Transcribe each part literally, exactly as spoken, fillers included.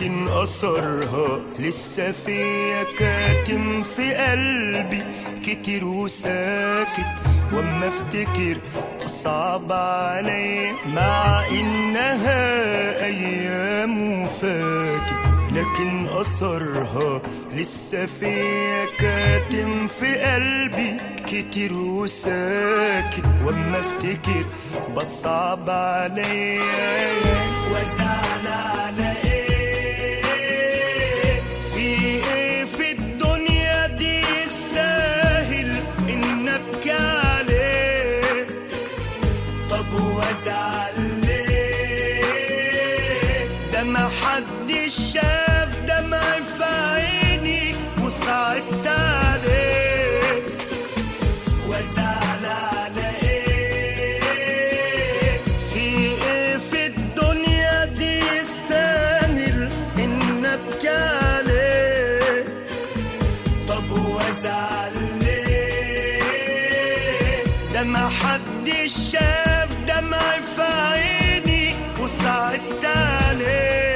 لكن أثرها لسه فيا كاتم في قلبي كتير وساكت. واما افتكر صعب علي مع انها ايام وفاتت، لكن اثرها لسه فيا كاتم في قلبي كتير وساكت. واما افتكر بصعب علي وازعل على ايه، في ايه في الدنيا دي يستاهل ان ابكي عليه؟ طب وازعل ليه؟ ده ما حدش شاف دمعي في عيني وصعبت عليه. وازعل على ايه، في ايه في الدنيا دي يستاهل ان ابكي عليه؟ طب وازعل ليه؟ ده ما حدش شاف دمعي في عيني وصعبت عليه.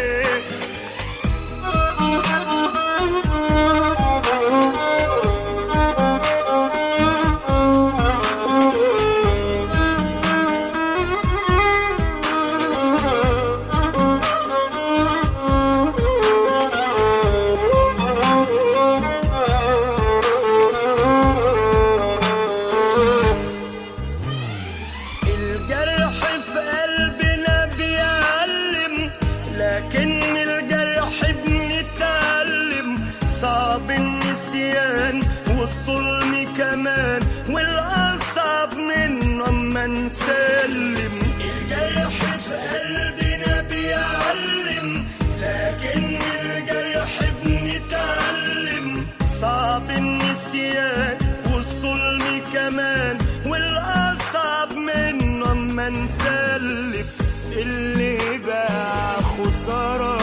لكن الجرح بنتعلم، صعب النسيان والظلم كمان، والأصعب منه أما نسلم. الجرح في قلبنا بيعلم، لكن الجرح بنتعلم، صعب النسيان والظلم كمان، والأصعب منه أما نسلم. اللي باع خسارة